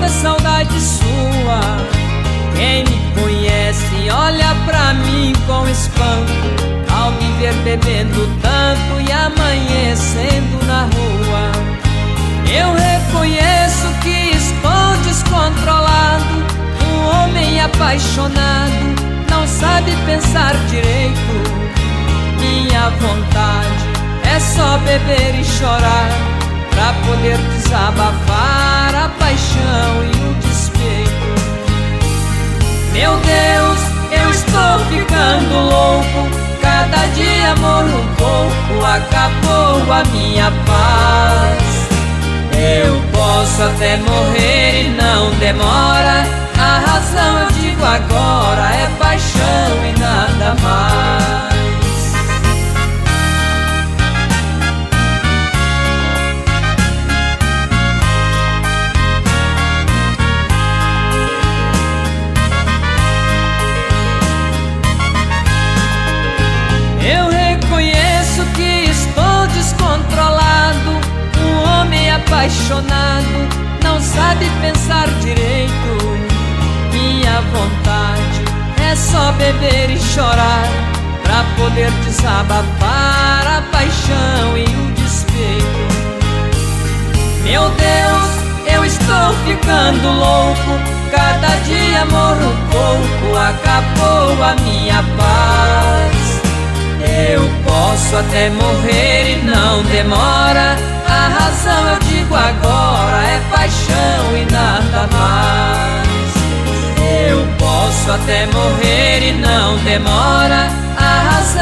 saudade sua. Quem me conhece olha pra mim com espanto ao me ver bebendo tanto e amanhecendo na rua. Eu reconheço que estou descontrolado. Um homem apaixonado não sabe pensar direito. Minha vontade é só beber e chorar pra poder desabafar a paixão e o despeito. Meu Deus, eu estou ficando louco. Cada dia morro um pouco, acabou a minha paz. Eu posso até morrer e não demora. A razão eu digo agora é paixão e nada mais. Eu reconheço que estou descontrolado. Um homem apaixonado não sabe pensar direito. Minha vontade é só beber e chorar pra poder desabafar a paixão e o despeito. Meu Deus, eu estou ficando louco. Cada dia morro um pouco, acabou a minha paz. Eu posso até morrer e não demora. A razão eu digo agora é paixão e nada mais. Eu posso até morrer e não demora. A razão